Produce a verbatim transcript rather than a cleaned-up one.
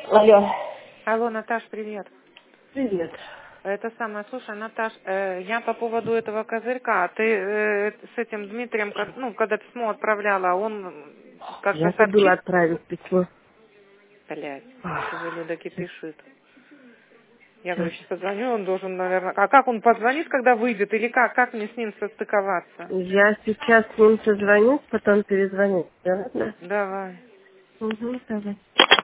Алло. Алло, Наташ, привет. Привет. Это самое, слушай, Наташ, э, я по поводу этого козырька, ты э, с этим Дмитрием, как- ну, когда письмо отправляла, он как-то Я забыла сообщил? отправить письмо. Блядь, уже Ах, Люда кипишит. Я Сейчас. говорю, сейчас позвоню, он должен, наверное... А как он позвонит, когда выйдет, или как? Как мне с ним состыковаться? Я сейчас с ним созвонюсь, потом перезвоню. Да, ладно? Давай. Угу, давай.